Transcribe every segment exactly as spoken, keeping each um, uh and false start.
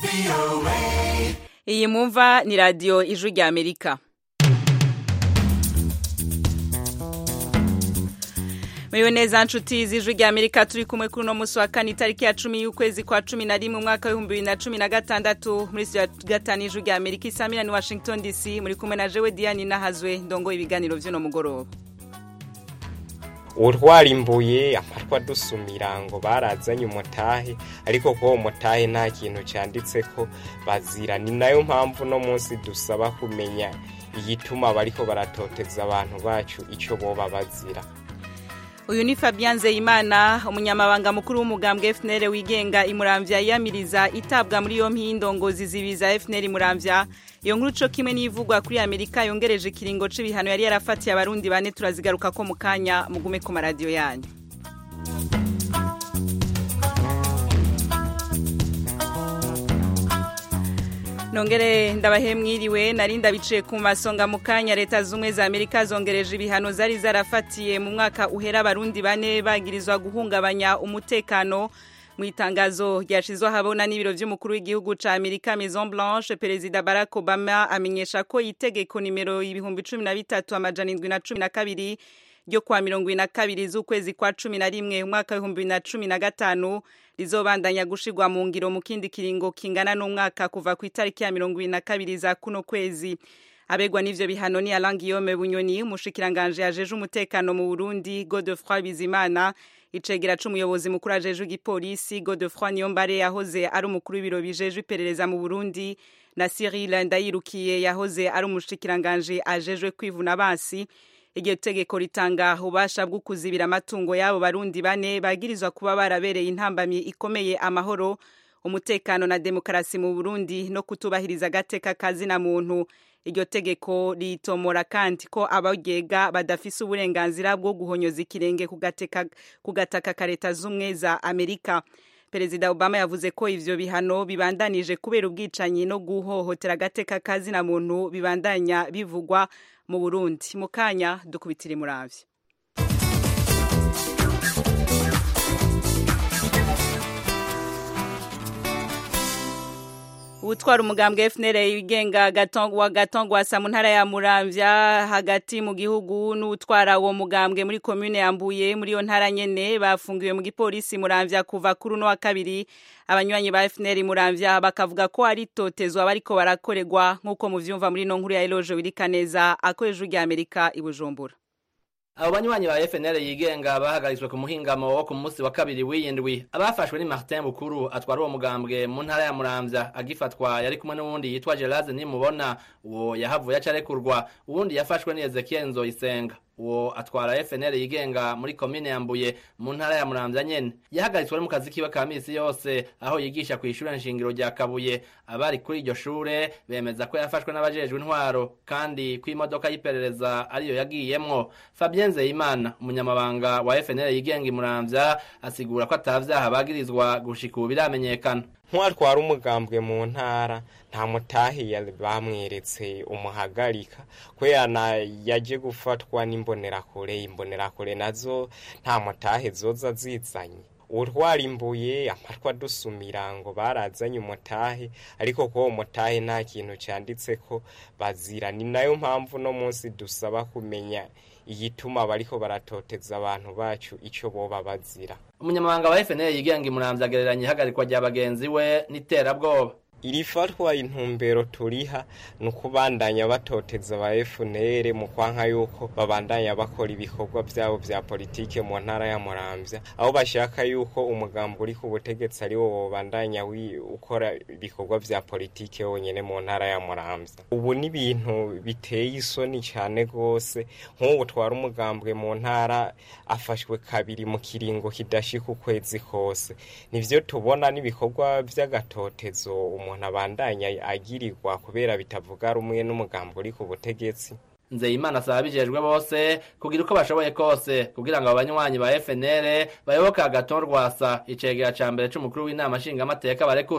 Iyi mumva ni radio Ijwi rya Amerika. Mwiwe neza nshuti z'Ijwi rya Amerika, turi kumwe kuri no musi wa kane itariki ya cumi y'ukwezi kwa cumi na rimwe umwaka wa bibiri na cumi na gatandatu muri studio gatanu Ijwi rya Amerika isamira ni Washington D C. Muri kumwe na jewe Diane Nahazwe ndongo ibiganiro vy'no mugoroba. Urwarimbuye amarwa dusumira ngo barazanye umutahe, ariko ko umutahe nta kintu cyanditseko bazira. Ni nayo mpamvu no munsi dusaba kumenya igituma bariko baratoteza abantu bacu ico boba bazira. Uyu ni Fabien Nzeyimana, umunyamabanga mukuru w'umugambwe F N L wigenga imuramvya yamiriza itabwa muri yo mpindongozi zibiza F N L imuramvya. Iyo nkuru co kimwe n'ivugwa kuri Amerika yongereje kiringo c'ibihano yari yarafatiye abarundi bane, turazigaruka ko mukanya mugume ku radio yanyu. Nongere ndabahe mwiriwe, narinda biciye ku masonga mukanya. Leta zumwe za Amerika zongereje ibihano zari zarafatiye mu mwaka uhera abarundi bane bagirizwa guhungabanya umutekano. Mu itangazo ryashizwe habona n'ibiro vy'umukuru w'igihugu ca Amerika Maison Blanche, Perezida Barack Obama amenyesha ko itegeko nimero ibihumbi cumi na bitatu amajana indwi na cumi na kabiri ryo kwa mirongo ine na kabiri z'ukwezi kwa cumi na rimwe umwaka w'ibihumbi bibiri na cumi na gatanu rizobandanya gushirwa mu ngiro mu kindi kiringo kingana n'umwaka kuva ku itariki ya mirongo ine na kabiri za kuno kwezi. Abegwa n'ivyo bihano ni Alain Guillaume Bunyoni, umushikiranganje yajeje umutekano mu Burundi, Godefroid Bizimana, icegera c'umuyobozi mukuru ajeje igipolisi, Godefroid Niyombare yahoze ari umukuru w'ibiro bijeje iperereza mu Burundi, na Cyril Ndayirukiye yahoze ari umushikiranganje ajejwe kwivuna basi. Iryo tegeko ritanga ubasha bwo kuzibira amatungo yabo barundi bane bagirizwa kuba barabereye intambamye ikomeye amahoro, umutekano na demokarasi mu Burundi no kutubahiriza agateka kazina muntu. Iryo tegeko ritomora kandi ko abagega badafise uburenganzira bwo guhonyoza ikirenge kugateka kugataka kareta zumwe za Amerika. Perezida Obama yavuze ko ivyo bihano bibandanije kubera ubwicanyi no guhohotera agateka kazina muntu bibandanya bivugwa mu Burundi. Mukanya dukubitire muravye. Utwara umugambwe F N L wigenga Gatongwa Gatongwa sa mu ntara ya Muramvya hagati mu gihugu, n'utwara uwo mugambwe muri commune yambuye muri yo ntara nyene bafungiwe mu gipolisi Muramvya kuva kuri no wa kabiri. Abanywanyi ba F N L Muramvya bakavuga ko ari totezwa bariko barakoregwa nkuko muvyumva muri no nkuru ya Eloge Wirikaneza akoreje rya Amerika i Bujumbura. Abo banywanyi ba F N L yigenga bahagaritswe ku muhingamo wo ku munsi wa kabiri w'iyindwi. Abafashwe ni Martin Bukuru atwara uwo mugambwe mu ntara ya Muramvya, agifatwa yari kumwe n'uwundi yitwa Geraze Nimubona, uwo yahavuye acarekurwa. Uwundi yafashwe ni Ezekiel Nzoyisenga, uwo atwara F N L yigenga muri commune yambuye mu ntara ya Muramvya nyene. Yahagaritswe mu kazi kiwe ka misi yose aho yigisha ku ishure nshingiro rya Kabuye. Abari kuri iryo shure bemeza ko yafashwe n'abajejwe intwaro kandi ku imodoka y'iperereza ariyo yagiyemwo. Fabien Nzeyimana, umunyamabanga wa F N L yigenga i Muramvya, asigura ko atavyaha bagirizwa gushika ubu biramenyekana. Ntwatwara umugambwe mu ntara nta mutahi bamweretse umuhagarika ko yana yaje gufatwa n'imbonerakure. Imbonerakure nazo nta mutahe zoza zizanye. Urwarimbuye amarwa dusumira ngo barazanye umutahe, ariko ko umutahe nta kintu cyanditseko bazira. Ni nayo mpamvu no munsi dusaba kumenya igituma bariko baratoteza abantu bacu ico boba bazira. Umunyamabanga wa F N L yigenga i Muramvya agereranya ihagarikwa rya bagenzi we n'iterabwoba. Iri fatwa intumbero turiha nukubandanya batoteza ba F N L mu kwanka yuko babandanya bakora ibikorwa byabo bya politike mu ntara ya Muramvya, aho bashaka yuko umugambo uri ku butegetsi ari wo bandanya ukora ibikorwa bya politike wonyene mu ntara ya Muramvya. Ubu ni ibintu biteye isoni cyane gose, nk'ubu twara umugambwe mu ntara afashwe kabiri mu kiringo kidashika ukwezi kose. Nivyo tubona n'ibikorwa by'agatotezo umuntu abandanya agirirwa kubera bitavuga rumwe n'umugambo uri ku butegetsi. Nzeyimana asaba bijejwe bose kugira uko bashoboye kose kugira ngo abanywanyi ba F N L bayoboka Agathon Rwasa, icegera ca mbere c'umukuru w'inama nshingamateka barekurwe.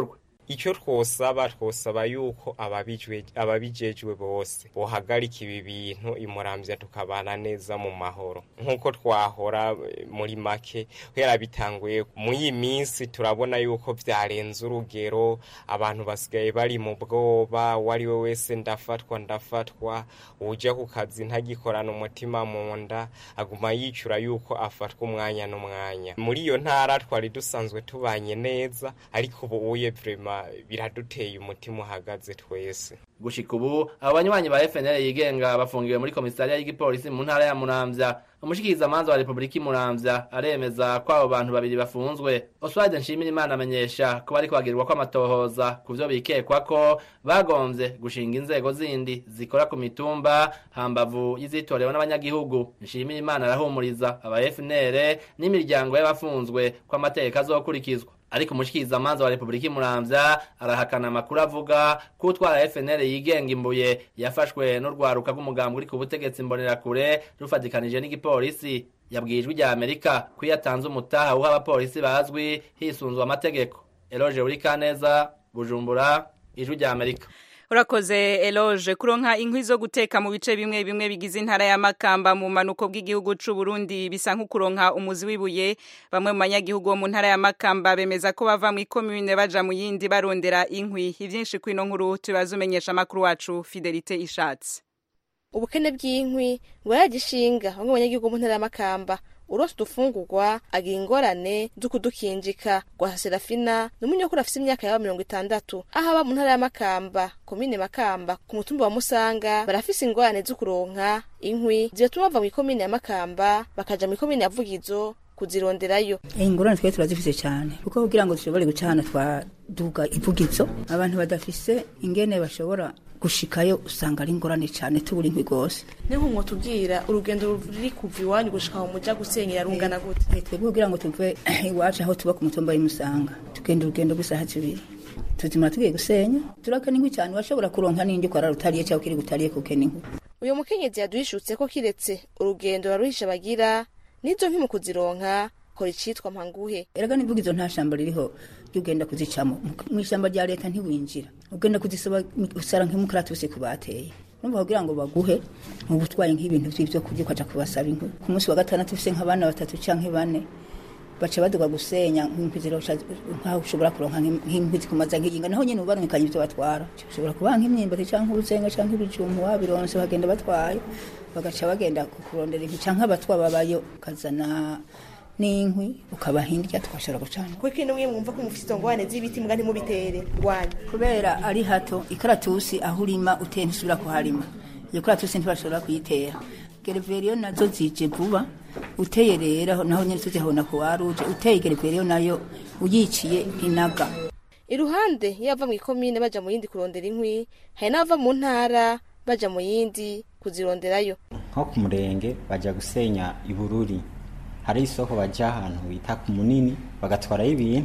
icyo twosaba twosaba yuko ababijwe ababijejwe bose bohagarika ibi bintu imuramvya tukabana neza mu mahoro nkuko twahora muri make hera bitanguye mu iyi minsi turabona yuko vyarenze urugero abantu basigaye bari mu bwoba wari we wese ndafatwa ndafatwa uje ku kazi ntagikorana umutima mu nda aguma yicura yuko afatwa umwanya n'umwanya muri iyo ntara twari dusanzwe tubanye neza ariko ubu uye vrema biraduteye umutima uhagaze twese gushika ubu abo banywanyi ba F N L yigenga bafungiwe muri komisariya y'igipolisi mu ntara ya Muramvya umushikiriza manza wa Republika Muramvya aremeza ko abo bantu babiri bafunzwe Oswald Nshimirimana amenyesha ko bari kwagirwa ko amatohoza kuvyo bikekwa ko bagomvye gushinga inzego zindi zikora ku mitumba hambavu y'izitorewe n'abanyagihugu Nshimirimana arahumuriza aba F N L n'imiryango y'abafunzwe ko amateka azokurikizwa ariko umushikiriza manza wa Republika Muramvya arahakana amakuru avuga ko utwara F N L yigenga imbuye yafashwe n'urwaruka rw'umugambwe uri ku butegetsi mbonera kure rufadikanije n'igipolisi yabwijwe rya Amerika ko yatanze umutaha uha abapolisi bazwi hisunzwe amategeko Eloge Urikaneza Bujumbura ijwi rya Amerika Urakoze Eloge kuronka inkwi zo guteka mu bice bimwe bimwe bigize intara ya Makamba mu manuko bw'igihugu c'u Burundi bisa nko kuronka umuzi wibuye bamwe mu banyagihugu bo mu ntara ya Makamba bemeza ko bava mu commune baja mu yindi barondera inkwi ivyinshi kwino nkuru tubazumenyesha makuru wacu Fidelite Ishatse ubukene bw'inkwi ngo yagishinga bamwe mu banyagihugu mu ntara ya Makamba urosi dufungurwa agira ingorane dukudukinjika kwa Serafina n'umunyokuru afise imyaka ya mirongo itandatu ahaba mu ntara ya Makamba komine Makamba ku mutumba wa Musanga barafise ingorane zo kuronka inkwi zituma bava mu komine ya Makamba bakaja mu komine ya Vugizo kuzironderayo ingorane twe turazifise cyane kuko kugira ngo dushobore gucana twaduga Ivugizo abantu badafise ingene bashobora gushikayo usanga ari ingorane cyane tuburi inkwi gose niho mwo tubwira urugendo ruri kuva iwanyu gushika mu muja gusenyera rungana gute twebwe kugira ngo tuve iwacu aho tuba ku mutumba y'Imusanga tugenda urugendo gusaha zibiri tuzimara tugiye gusenya turakana inkwi cyane bashobora kuronka n'indi kwa rutariye cyangwa kiri gutariye kukena inkwi uyo mukenyezi yaduhishutse ko kiretse urugendo baruhisha bagira nizo nkwi mu kuzironka kora icitwa Mpanguhe eraga n'Ivugizo nta shamba ririho ugenda kuzicamo mu ishamba rya leta ntiwinjira ugenda kuzisaba usara nk'umukaratusi kubateye numva kugira ngo baguhe mu butwaye nk'ibintu by'ibyo kurya kwaca kubasaba inkwi ku munsi wa gatandatu ufise nk'abana batatu canke bane baca baduga gusenya nk'inkwi nkaho ushobora kuronka nk'inkwi zikumaza nk'iyinga naho nyene ubarunkanye ibyo batwara ushobora kuba nk'imyimbati canke urusenga canke ibijumbu wabironse bagenda batwaye bagaca bagenda kurondera inkwi canke abatwa babayo kazana n'inkwi ukabahindya twashobora gucana kuko kino mwe mwumva ko mufite ngwane z'ibiti mbwa ntimubitere rwanya kubera ari hato ikaratusi aho urima utenda isubira kuharima iyo karatusi ntibashobora kuyitera gereveriyo nazo zije vuba uteye rero naho nyene tuzihona ku waruje uteye gereveriyo nayo uyiciye inaga iruhande yava mu ikomine baja mu yindi kurondera inkwi hari n'ava mu ntara baja mu yindi kuzironderayo nko ku murenge baja gusenya Ibururi hari isoko baja ahantu bita ku Munini bagatwara ibintu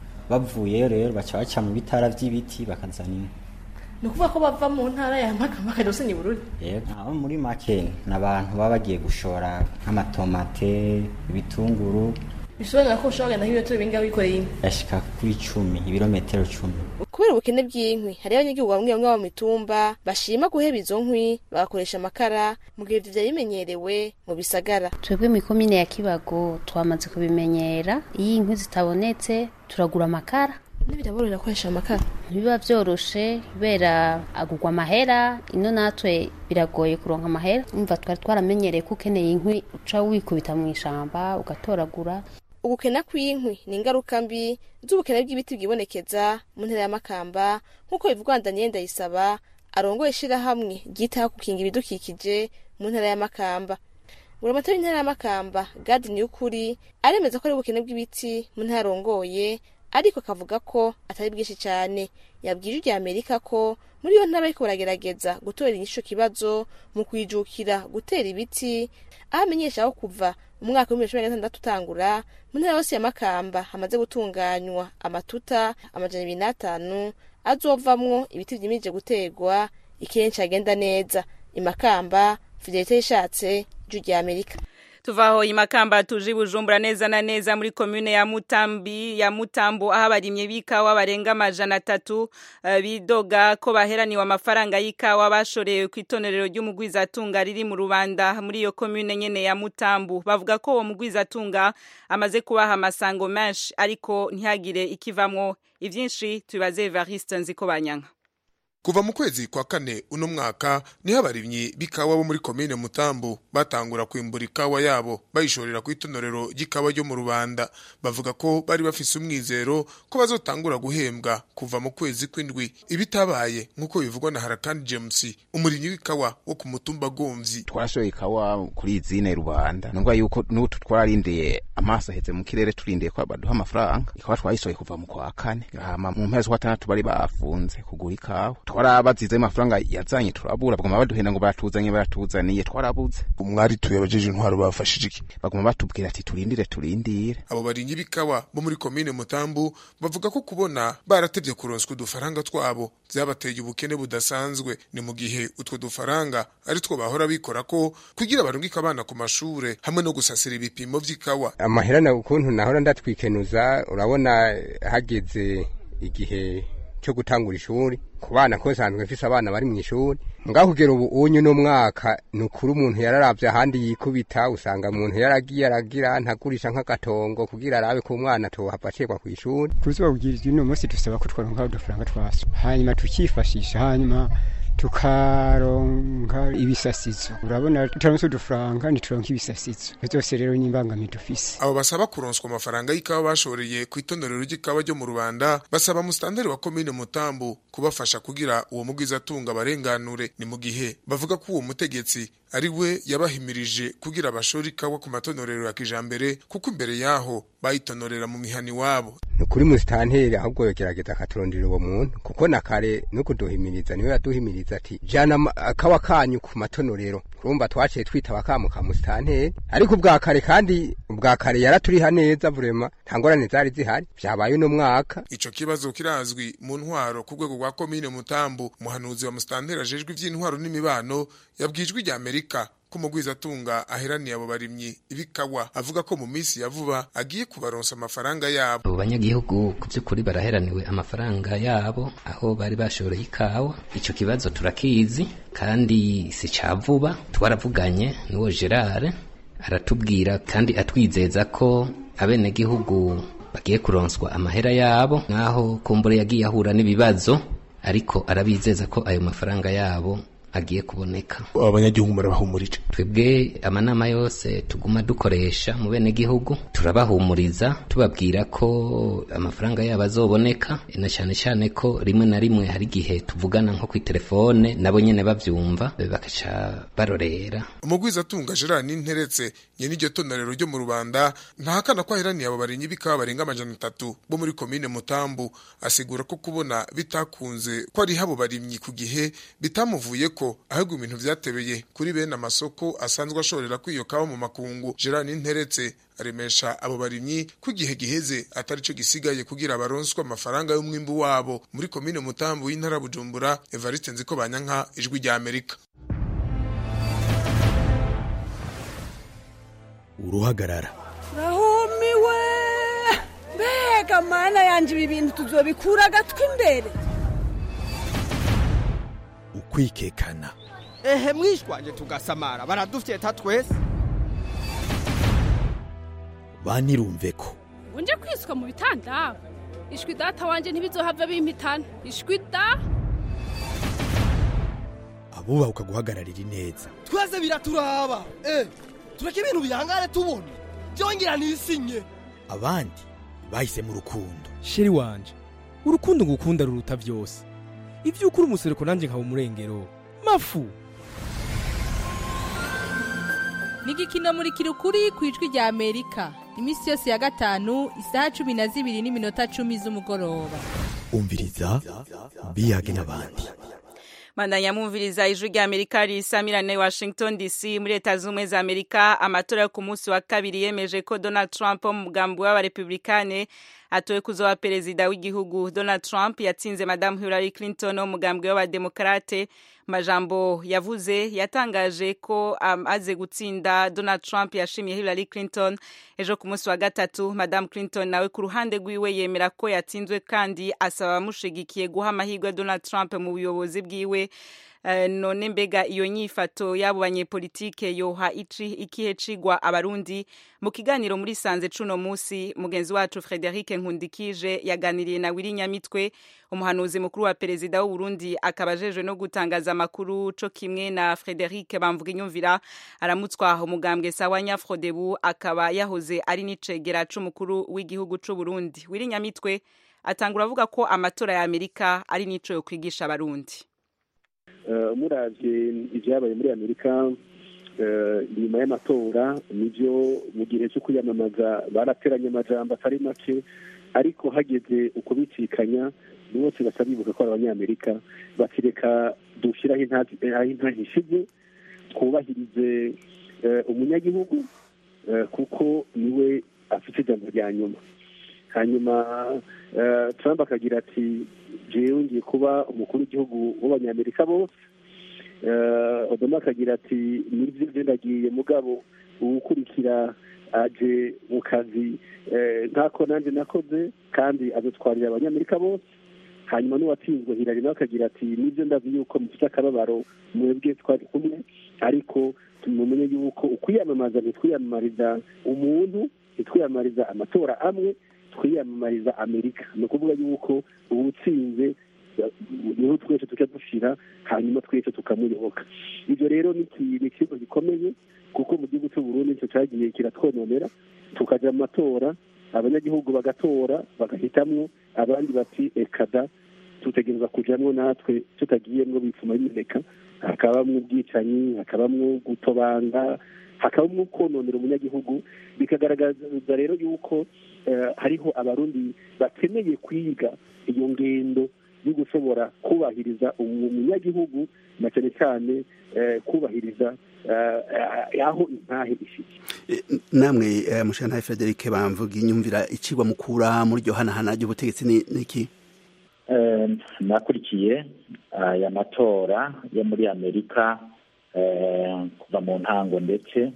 bavuye rero baca baca mu bitara vy'ibiti bakazana inkwi nukuvuga ko bava mu ntara ya Makamba bakajya gusenya Ibururi yego abo muri make n'abantu baba bagiye gushora nk'amatomate ibitunguru bisobanura ko ushobora kugenda nk'ibirometero bingahe wikoreye inkwi yashika kuri cumi ibirometero cumi kubera ubukene bw'inkwi hari abanyagihugu bamwe bamwe bo mu mitumba bashima guheba izo nkwi bagakoresha amakara mu gihe vyari bimenyerewe mu bisagara twebwe mu komine ya Kibago twamaze kubimenyera iyo inkwi zitabonetse turagura amakara n'ibiraborohera gukoresha amakara biba vyoroshe kubera agugwa amahera ino natwe biragoye kuronka amahera umva twari twaramenyereye ko ukeneye inkwi uca wikubita mu ishamba ugatoragura ugukena kw'inkwi ni ingaruka mbi z'ubukene bw'ibiti bwibonekeza mu ntara ya Makamba nk'uko bivugwa Daniel Ndayisaba arongoye ishirahamwe ryitaho gukinga ibidukikije mu ntara ya Makamba buramatari intara ya Makamba Gadi Niyukuri aremeza ko ari ubukene bw'ibiti mu ntara arongoye ariko kavuga ko atari bwinshi cyane yabwije rya Amerika ko muri yo ntara ariko baragerageza gutorera inyisho kibazo mu kwijukira gutera ibiti ahamenyesha aho kuva mu mwaka wa bibiri na gatandatu utangura mu ntara yose ya Makamba hamaze gutunganywa amatuta amajana ibiri n'atanu azovamwo ibiti vyimije gutegwa ikenshi agenda neza imakamba Fidelite Ishatse rya Amerika Tuvaho imakamba tuji Bujumbura neza na neza muri commune ya Mutambi ya Mutambo aho abarimye bikawa barenga amajana atatu uh, bidoga ko baheraniwe amafaranga y'ikawa bashorewe ku itonerero ry'umugwizatunga riri mu Rubanda muri iyo commune nyene ya Mutambo bavuga ko uwo mugwizatunga amaze kubaha amasango menshi ariko ntihagire ikivamwo ivyinshi tubaze Evariste Nzikobanyanka. Kuva mu kwezi kwa kane uno mwaka niho abarimyi bikawa bo muri komine Mutambo batangura kwimbura ikawa yabo bayishorera ku itonorero ry'ikawa ryo mu Rubanda bavuga ko bari bafise umwizero ko bazotangura guhembwa kuva mu kwezi kw'indwi ibitabaye nkuko bivugwa na Harakandi James umurimyi w'ikawa wo ku mutumba Gomvyi. Twashoye ikawa kuri izine Rubanda nubwo yuko n'utu twararindiye amaso aheze mu kirere turindiye ko baduha amafaranga ikawa twayishoye kuva mu kwa kane hama mu mpezi kwa gatandatu bari bafunze kugura ikawa twarabazize amafaranga yazanye turabura bagoma baduhenda ngo baratuzanye baratuzaniye twarabuze. Umwari tuyabajeje intwaro bafashije iki bagoma batubwira ati turindire turindire. Abo barinyi bikawa bo muri komine Mutambo bavuga ko kubona baratevye kuronswa udufaranga twabo byabateye ubukene budasanzwe ni mu gihe utwo dufaranga ari two bahora bikora ko kugira barungika abana ku mashure hamwe no gusasira ibipimo vy'ikawa. Amaherana ukuntu nahora ndatwikenuza urabona hageze igihe cyo gutangura ishuri ku bana ko sanzwe mfise abana bari mu ishuri ngaho kugera ubu unyu no mwaka nukuri umuntu yararavye ahandi yikubita usanga umuntu yaragiye aragira ntagurisha nk'agatongo kugira arabe ko umwana tohava acekwa ku ishuri. Kuzuba bugirije no munsi dusaba ko twaronka udufaranga twaso hanyuma tukifashisha hanyuma tukaronka ibisasizo urabona turonse udufaranga nituronka ibisasizo byose rero n'imbangami dufise. Abo basaba kuronswa amafaranga y'ikawa bashoreye ku itonorero ry'ikawa ryo mu Rubanda basaba mustandari wa komine Mutambo kubafasha kugira uwo mugwizatunga barenganure ni mu gihe bavuga ko uwo mutegetsi ari we yabahimirije kugira abashora ikawa ku matonorero ya kijambere kuko imbere yaho bayitonorera mu mihani wabo. Nukuri mustanteri ahubwo yogerageza akaturondera uwo muntu kuko nakare no kuduhimiriza niwe yaduhimiriza ati jana akawa kanyu ku matonorero urumva twaciye twitaba kamo ka mustanteri ariko ubwa kare kandi ubwa kare yaraturiha neza vrema ntangorane zari zihari byabaye no mwaka. Ico kibazo kirazwi mu ntwaro ku rwego rwa komine Mutambo umuhanuzi wa mustanteri ajejwe ivy'intwaro n'imibano yabwijwe rya Amerika kumugwizatunga aheraniye abo barimyi ibikawa avuga ko mu minsi ya vuba agiye kubaronsa amafaranga yabo. Abo banyagihugu ku by'ukuri baraheraniwe amafaranga yabo aho bari bashoreye ikawa. Ico kibazo turakizi kandi si ca vuba twaravuganye n'uwo Gerard aratubwira kandi atwizeza ko abenegihugu bagiye kuronswa amahera yabo naho kumbure yagiye ahura n'ibibazo ariko arabizeza ko ayo mafaranga yabo agiye kuboneka. Abanyagihugu barabahumurije. Twebwe amanama yose tuguma dukoresha mu bene gihugu turabahumuriza tubabwira ko amafaranga yabo azoboneka na cyane cyane ko rimwe na rimwe hari gihe tuvugana nko ku telefone nabo nyene bavyumva bakaca barorera. Umugwizatunga Gerard Ninteretse nyene iryo tonorero ryo mu Rubanda ntahakana ko aheraniye abo barinyi bikawa barenga amajana atatu bo muri komine Mutambo asigura ko kubona bitakunze ko ari habo barimyi ku gihe bitamuvuye ko ahubwo ibintu vyatebeye kuri bene amasoko asanzwe ashorera kwiyo kawa mu makungu. Gerard Ninteretse aremesha abo barimyi ku gihe giheze atari cyo gisigaye kugira baronswa amafaranga y'umwimbu wabo muri komine Mutambo y'intara Bujumbura. Evariste Nzikobanyanka ijwi rya Amerika. Uruhagarara rahumiwe mbega mana yanje ibi bintu tuzobikura gatwe imbere ukwikekana ehe mwishwanje tugasamara baradufyeta twese banirumve ko unje kwiswa mu bitanda ishwi data wanje ntibizohava bimpitana ishwi da abuba ukaguhagararira neza twese biraturaba eh tureke ibintu bihangare tubone byongera nisinye abandi bahise mu rukundo. Sheri wanje urukundo ngukunda ruruta byose ivyo ukuri umusereko nanje nkaba umurengero mafu Nigikino muri kirukuri kwijwi rya Amerika imisi yose ya gatanu isaha cumi na zibiri n'iminota cumi z'umugoroba. Umviriza biyage n'abandi. Mandanya mumviriza ijwi rya Amerika risamirane Washington D C muri Leta Zunze za Amerika amatora ku munsi wa kabiri yemeje ko Donald Trump umugambi w'abarepublikane atowe kuzoba perezida w'igihugu. Donald Trump yatsinze Madame Hillary Clinton umugambwe w'abademokrate. Majambo yavuze yatangaje ko um, aze gutsinda. Donald Trump yashimiye Hillary Clinton ejo ku munsi wa gatatu. Madame Clinton nawe ku ruhande rwiwe yemera ko yatsinzwe kandi asaba amushigikiye guha amahirwe Donald Trump mu buyobozi bwiwe. Uh, none mbega iyo nyifato y'abo banyepolitike yoha ici ikihe cigwa abarundi? Mu kiganiro muri Sanze cuno musi mugenzi wacu Frederic Nkundikije yaganiriye na Wiri Nyamitwe umuhanuzi mukuru wa perezida w'u Burundi akabajejwe no gutangaza amakuru co kimwe na Frederic Bamvuga Inyumvira aramutswa umugambwe sawa Nyafrodebu akaba yahoze ari n'icegera c'umukuru w'igihugu c'u Burundi. Wiri Nyamitwe atangura avuga ko amatora ya Amerika ari nico yo kwigisha abarundi. Muravye ivyabaye muri Amerika nyuma y'amatora nivyo mu gihe cyo kuyamamaza barateranye amajambo atari make, ariko hageze uko bicikanya bose basabibuka ko abanyamerika batireka dushiraho intazi ishize twubahirize umunyagihugu kuko niwe afite ijambo rya nyuma. Hanyuma Trump akagira ati jewe ngiye kuba umukuru w'igihugu w'abanyamerika bose. Obama akagira ati nivyo je ndagiye mugabo uwukurikira aje mu kazi ntako nanje nakoze kandi azotwarira abanyamerika bose. Hanyuma n'uwatsinzwe Hillary nawe akagira ati nivyo ndazi yuko mufite akababaro mwebwe twari kumwe, ariko tumumenye yuko ukwiyamamaza ntitwiyamamariza umuntu, ntitwiyamamariza amatora amwe, twiyamamariza Amerika. Ni ukuvuga yuko uwutsinze niho twese tuca dushira hanyuma twese tukamuyoboka. Ivyo rero ni ikintu gikomeye kuko mu gihugu cy'u Burundi icyo cyagiye kiratwononera, tukaja mu matora abanyagihugu bagatora bagahitamwo, abandi bati ekada tutegereza kujamwo natwe tutagiyemwo bipfuma bimeneka, hakabamwo ubwicanyi, hakabamwo gutobanga, hakabamwo kononera umunyagihugu. Bikagaragaza rero yuko hariho abarundi bakeneye kwiga iyo ngendo yo gushobora kubahiriza umunyagihugu na cyane cyane kubahiriza aho intahe ishiki. Namwe mushana Frederic Bamvuga Inyumvira icigwa mukura muri ryo hanahana ry'ubutegetsi niki? Nakurikiye aya matora yo muri Amerika kuva mu ntango, ndetse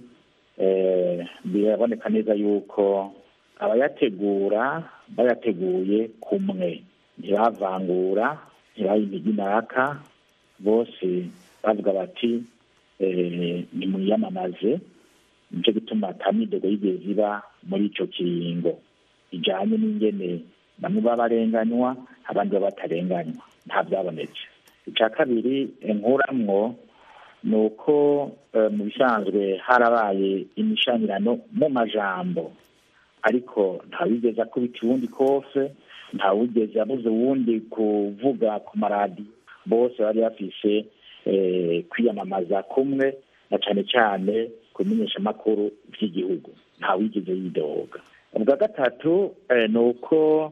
biraboneka neza yuko abayategura bayateguye kumwe, ntibavangura, ntibayimiginaka, bose bavuga bati ni muyamamaze. Nico gituma tamidogo yigeze iba muri ico kiringo ijanye n'ingene bamwe babarenganywa abandi babatarenganywa, nta byabonetse. Ica kabiri nkuramwo nuko mu bisanzwe harabaye imishanirano mu majambo, ariko ntawigeze akubita uwundi kose, ntawigeze abuze uwundi kuvuga ku maradi. Bose bari bafise kwiyamamaza kumwe, na cane cane kumenyesha amakuru vy'igihugu, ntawigeze yidoga. Ubwa gatatu nuko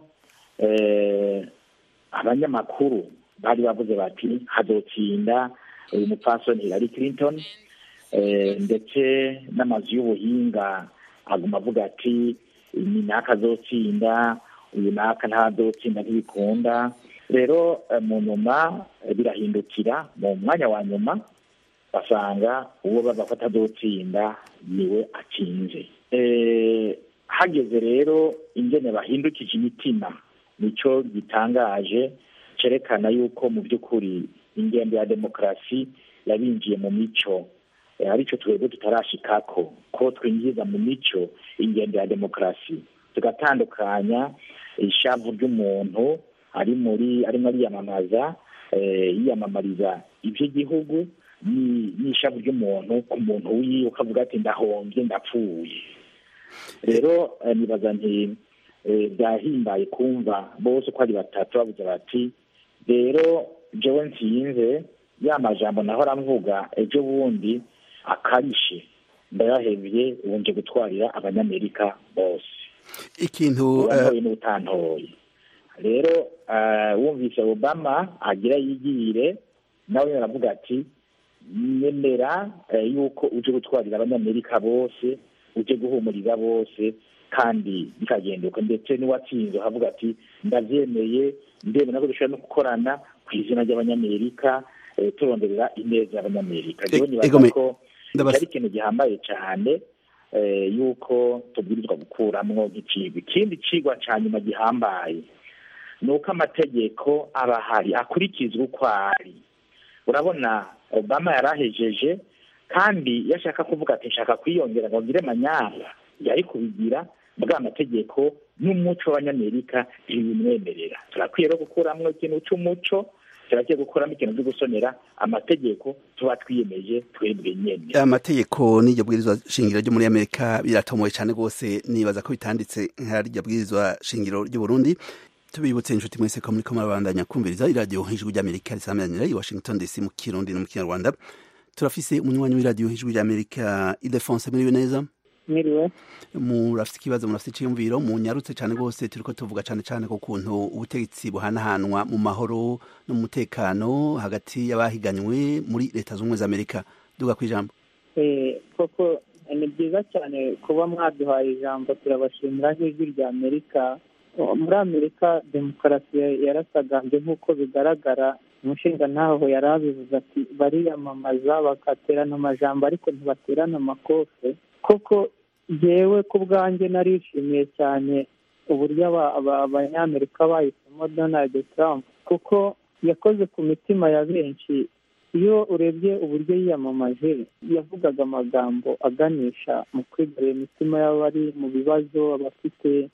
abanyamakuru bari bavuze bati hazotsinda uyu mupfasoni Hillary Clinton, ndetse n'amazu y'ubuhinga aguma avuga ati ni naka azotsinda, uyu naka ntazotsinda, ntibikunda. Rero mu nyuma birahindukira, mu mwanya wa nyuma basanga uwo babafata azotsinda niwe atsinze. Hageze rero ingene bahindukije imitima, nico gitangaje cerekana yuko mu by'ukuri ingendo ya demokarasi yabinjiye mu mico, arico twebwe tutarashikako, ko twinjiza mu mico ingendo ya demokarasi, tugatandukanya ishavu ry'umuntu ari muri arimo ariyamamaza yiyamamariza iby'igihugu n'ishavu ry'umuntu ku muntu wiwe, ukavuga ati ndahombye ndapfuye. Rero nibaza nti byahimbaye kumva bose uko ari batatu bavuze bati rero jewe nsinze ya majambo nahora mvuga ejo bundi akarishe ndayahevye, ubunje gutwarira abanyamerika bose ikintu urantoye n'utantoye. Rero wumvise Obama agira yigire nawe aravuga ati nyemera yuko uje gutwarira abanyamerika bose, uje guhumuriza bose, kandi bikagenduka ndetse n'uwatsinze avuga ati ndabyemeye ndemera ko dushobora no gukorana ku izina ry'abanyamerika turonderera ineza y'abanyamerika rero nibaza ko ari ikintu gihambaye cyane yuko tubwirizwa gukuramwo nk'icigwa. Ikindi cigwa ca nyuma gihambaye ni uko amategeko aba ahari akurikizwa uko ari. Urabona Obama yarahejeje kandi yashaka kuvuga ati nshaka kwiyongera ngo ngire manyanga yari kubigira bwa amategeko n'umuco w'abanyamerika ntibimwemerera. Turakwiye rero gukuramwo ikintu c'umuco, turagiye gukuramo ikintu cyo gusonera amategeko tuba twiyemeje twebwe nyene. Amategeko n'iryo bwirizwa shingiro ryo muri Amerika biratomoye cyane gose, nibaza ko bitanditse nk'iryo bwirizwa shingiro ry'u Burundi. Tubibutse inshuti mwese ko muri ko murabandanya kumviriza iradio Ijwi ry'Amerika risamanira i Washington D C mu Kirundi no mu Kinyarwanda. Turafise umunywanyi w'iradio Ijwi ry'Amerika Ildefonse muri neza. Mwiriwe. Murafite ikibazo, murafite iciyumviro, munyarutse cyane gose, turiko tuvuga cyane cyane ko kuntu ubutegetsi buhanahanwa mu mahoro no mu mutekano hagati y'abahiganywe muri leta z'ubumwe za Amerika. Duga kwijambo. Eh koko ni byiza cyane kuba mwaduhaye ijambo, turabashimira Ijwi ry'Amerika. Muri Amerika demokarasi yarasagambye nk'uko bigaragara. Umushinga ntaho yarabivuze ati bariyamamaza bakaterana amajambo ariko ntibaterana amakofe. Koko yewe ku bwanjye narishimiye cyane uburyo abanyamerika bahisemo Donald Trump kuko yakoze ku mitima ya benshi. Iyo urebye uburyo yiyamamaje yavugaga amagambo aganisha mu kwigarurira imitima y'abari mu bibazo, abafite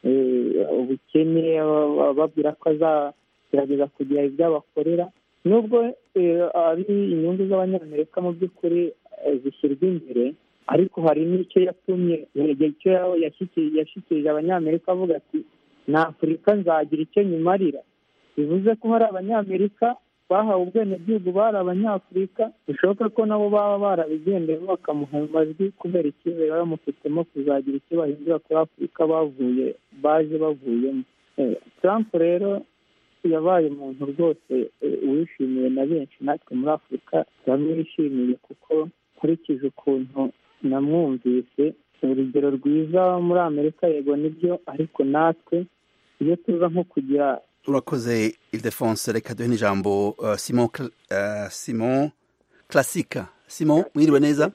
ubukene, babwira ko azagerageza kugira ibyo abakorera. Nubwo ari inyungu z'abanyamerika mu by'ukuri zishyirwa imbere, ariko hari n'icyo yatumye icyo yashyikirije abanyamerika avuga ati na Afurika nzagira icyo nyimarira. Bivuze ko hari abanyamerika bahawe ubwenegihugu bari abanyafurika, bishoboka ko nabo baba barabigendeye bakamuha amajwi kubera icyizere bamufitemo kuzagira icyo bahindura kuri Afurika bavuye baje bavuyemo. Trump rero yabaye umuntu rwose wishimiwe na benshi, natwe muri Afurika turamwishimiye kuko nkurikije ukuntu namwumvise urugero rwiza muri Amerika. Yego nibyo, ariko natwe iyo tuza nko kugira. Urakoze Ildefonse, reka duhe n'ijambo uh, Simon uh, Simon Classique. Simon, mwiriwe neza?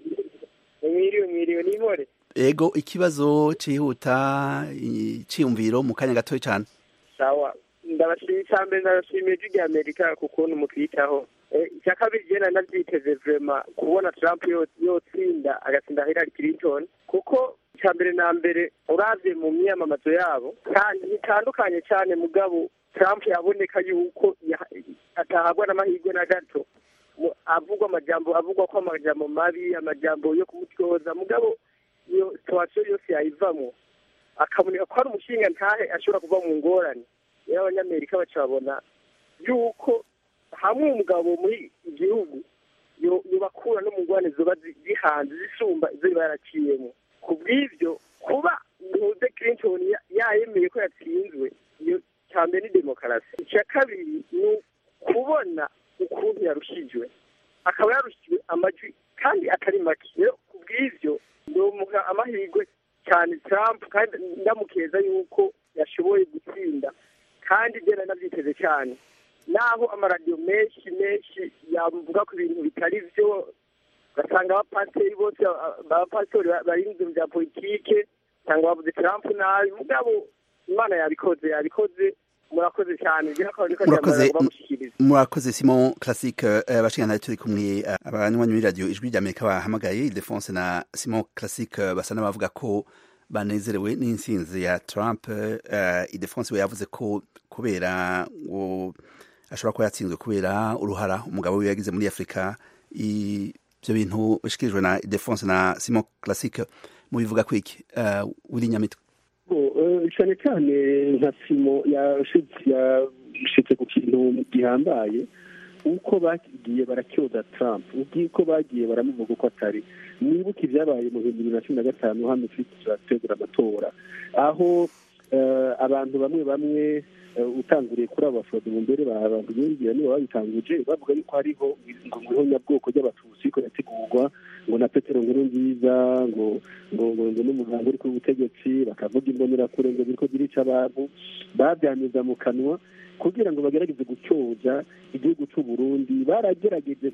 Mwiriwe mwiriwe nimore. Ego, ikibazo cihuta ciyumviro mu kanya gatoya cyane. Sawa, ndabashimiye cyane, ndabashimiye Ijwi ry'Amerika kukuntu mutwitaho. Icya kabiri jena navyiteze vraiment kubona Trump yotsinda agatsinda Hillary Clinton, kuko icya mbere na mbere uravye mu myamamazo yabo kandi bitandukanye cyane, mugabo Trump yaboneka yuko atahagwa n'amahirwe na gato. Avugwa amajambo avugwa ko amajambo mabi, amajambo yo kumutyoza, mugabo iyo situation yose yayivamo akaboneka ko ari umushinga ntahe ashobora kuva mu ngorane. Y'abanyamerika bacabona yuko hamwe umugabo muri igihugu yobakura no mu ngwane zoba zihanze zisumba izo baraciyemo. Kubw'ivyo kuba Hillary Clinton yayemeye ko yatsinzwe, iyo cyane ni demokarasi. Icya kabiri ni kubona ukuntu yarushijwe, akaba yarushijwe amajwi kandi atari make. Rero kubw'ivyo ndomuha amahirwe cyane Trump, kandi ndamukeza yuko yashoboye gutsinda, kandi jena navyiteze cyane. Naho amaradiyo menshi menshi yavuga ku bintu bitari byo, ugasanga abapasiteri bose abapasiteri barinze bya politike cyangwa bavuze Trump nabi, mugabo Imana yabikoze yabikoze. Murakoze cyane. Murakoze, murakoze Simon Classique. Abashingana turi kumwe abanywanyi b'iradio Ijwi ry'Amerika bahamagaye Ildefonse na Simon Classique basa n'abavuga ko banezerewe n'insinzi ya Trump. Ildefonse we yavuze ko kubera ngo ashobora kuba yatsinzwe kubera uruhara umugabo we yagize muri Afrika. Ibyo bintu bishikirijwe na Ildefonse na Simon Classique mubivuga kwiki uri nyamitwe? cyane cyane nka Simo yashitse ku kintu gihambaye, uko bagiye barakyoza Trump, uko bagiye baramuvuga uko atari. Nibuka ibyabaye mu bihumbi bibiri na cumi na gatanu hano turategura amatora, aho abantu bamwe bamwe utanguriye kuri abo bafodo mu mbere babwingira nibo babitanguje bavuga yuko hariho ngo nyabwoko ry'abatutsi ko yategurwa ngo na Petero Nkurunziza ngo ngo ngo n'umugambi uri ku butegetsi bakavuga imbonerakure ngo biriko birica abantu babyaniza mu kanwa kugira ngo bagerageze gucyoza igihugu cy'u Burundi. Baragerageje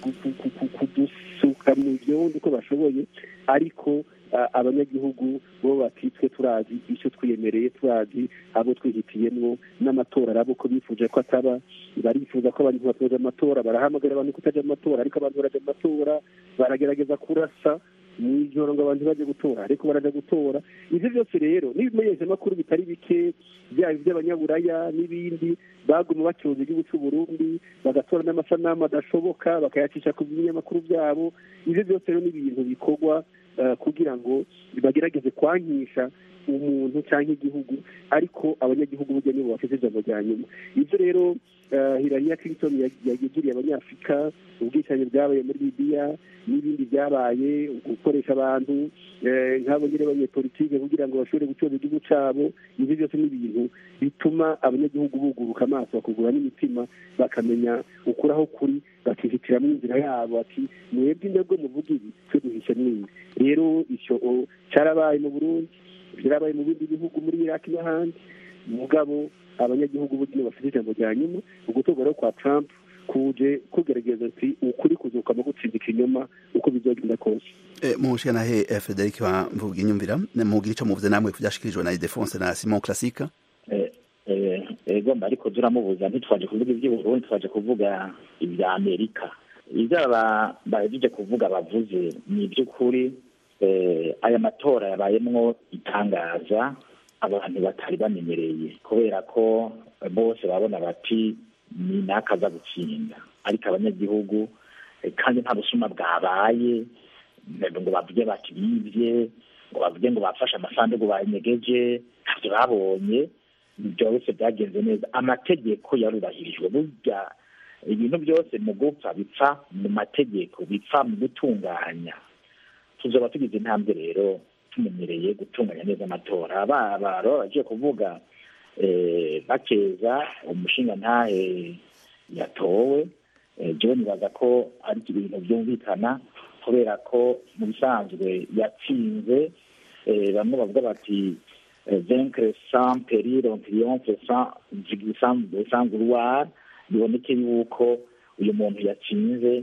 kudusuka mu byondo uko bashoboye, ariko abanyagihugu bo batitwe turazi icyo twiyemereye, turazi abo twihitiyemwo, n'amatora arabo ko bifuje ko ataba, barifuza ko abantu batoje amatora, barahamagara abantu kutaja mu matora, ariko abantu baraja mu matora, baragerageza kurasa mw'ijoro ngo abantu baje gutora, ariko baraja gutora. Ivyo byose rero n'ibimenyeshamakuru bitari bike byaba iby'abanyaburaya n'ibindi baguma bacyoza igihugu cy'u Burundi, bagatora n'amasanamu adashoboka bakayacisha ku binyamakuru byabo. Ivyo byose rero ni ibintu bikorwa kugira ngo bagerageze kwankisha umuntu cyangwa igihugu, ariko abanyagihugu burya nibo bafite ijambo rya nyuma. Ivyo rero Hillary Clinton yagiriye abanyafurika, ubwicanyi bwabaye muri Libya n'ibindi byabaye, gukoresha abantu nk'abo nyine abanyepolitike kugira ngo bashobore gucyoza igihugu cyabo. Ivyo byose ni ibintu bituma abanyagihugu buguruka amaso, bakugura n'imitima, bakamenya ukuri aho kuri, bakihitiramwo inzira yabo, ati mwebwe indego muvuga ibi twe duhisha n'indi. Rero icyo cyarabaye mu Burundi, byarabaye mu bindi bihugu muri Iraq n'ahandi. Mugabo abanyagihugu burya bafite ijambo rya nyuma. Ugutorwa rero kwa Trump kuje kugerageza ati ukuri kuzuka mu gutsinda ikinyoma uko bizogenda kose. Mushana he Frederic wa mvuga inyumvira mugira ico muvuze namwe kubyashikirijwe na Ildefonse na Simon Classique. Eh eh ego ariko turamubuza ntitwaje kuvuga iby'u Burundi, twaje kuvuga ibya Amerika. Izaba bahejeje kuvuga bavuze ni by'ukuri. Eh aya matora yabayemwo itangaza abantu batari bamenyereye, kubera ko bose babona bati ni nakaza gutsinda, ariko abanyagihugu kandi nta busuma bwabaye ngo bavuge bati bivye, ngo bavuge ngo bafashe amasanduku banyegeje, ntavyo babonye. Byose byagenze neza, amategeko yarubahirijwe. Burya ibintu byose mu gupfa bipfa mu mategeko, bipfa mu gutunganya. Tuzoba tugize intambwe rero tumenyereye gutunganya neza amatora. Baba baje kuvuga eh bakeza umushinga ntahe yatowe, je nibaza ko ari ibintu byumvikana, kubera ko mu bisanzwe yatsinze. Bamwe bavuga bati vaincre sans péril, on triomphe sans sans gloire. Biboneke yuko uyu muntu yatsinze,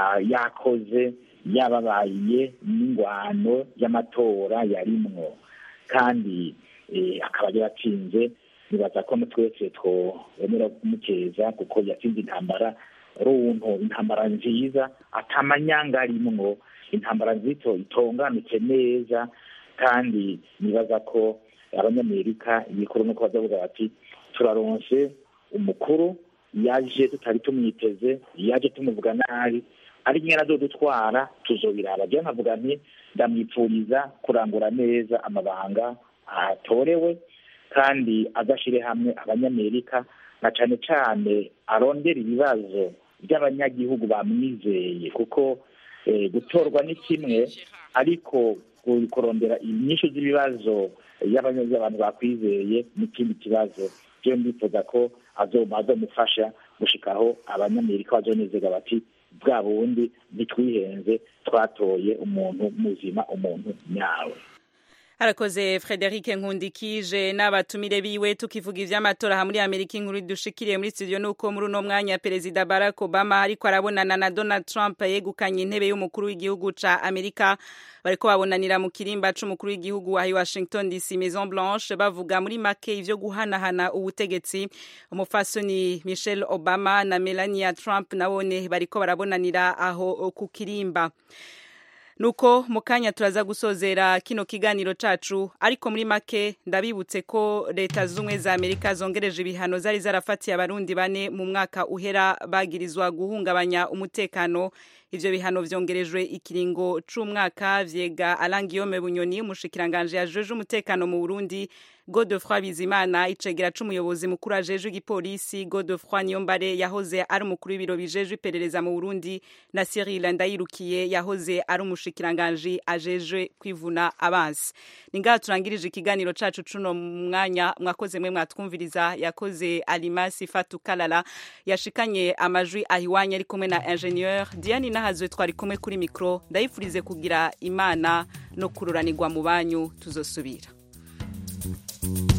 yakoze, yababaye n'ingwano y'amatora yarimwo, kandi akaba yatsinze. Nibaza ko twese twemera kumukeza kuko yatsinze intambara runtu, intambara nziza atamanyanga arimwo, intambara nzito itonganutse neza. Kandi nibaza ko abanyamerika ibikuru nuko bazavuga bati turaronse umukuru yaje tutari tumwiteze, yaje tumuvuga nabi, ari nyina zo dutwara tuzobiraba. Je navuga nti ndamwipfuriza kurangura neza amabanga atorewe, kandi agashire hamwe abanyamerika, na cane cane arondera ibibazo by'abanyagihugu bamwizeye, kuko eh, gutorwa ni kimwe, ariko kurondera inyishu z'ibibazo y'abanyagihugu bakwizeye n'ikindi kibazo. Je ndifuza ko azomaza mufasha gushikaho abanyamerika bazonezega bati bwa bundi bitwihenze, twatoye umuntu muzima, umuntu nyawe. Harakoze Frederic Nkundikije n'abatumire biwe. Tukivuga ivy'amatora ha muri Amerika, inkuru dushikiriye muri studio nuko muri uno mwanya Perezida Barack Obama ariko arabonana na Donald Trump yegukanye intebe y'umukuru w'igihugu ca Amerika. Bariko babonanira mu kirimba c'umukuru w'igihugu wa Washington D C, Maison Blanche, bavuga muri make ivyo guhanahana ubutegetsi. Umufasoni Michelle Obama na Melania Trump nabone bariko barabonanira aho ku kirimba. Nuko mukanya turaza gusozera kino kiganiro cacu, ariko muri make ndabibutse ko leta zumwe za Amerika zongereje ibihano zari zarafatiye abarundi bane mu mwaka uhera bagirizwa guhungabanya umutekano. Ivyo bihano vyongerejwe ikiringo c'umwaka, vyega Alain Guillaume Bunyoni, umushikiranganje yajeje umutekano mu Burundi, Godefroid Bizimana icegera c'umuyobozi mukuru ajeje igipolisi, Godefroid Niyombare yahoze ari umukuru w'ibiro bijeje iperereza mu Burundi, na Cyril Ndayirukiye yahoze ari umushikiranganje ajeje kwivuna abansi. Ninga turangirije ikiganiro cacu cuno mwanya. Mwakoze mwe mwatwumviriza, yakoze Alimasi Fatou Kalala yashikanye amajwi ahiwanye ari kumwe na ingénieur Diane Ninahazwe twari kumwe kuri mikro ndayifurize kugira imana no kururanirwa mu banyu tuzosubira.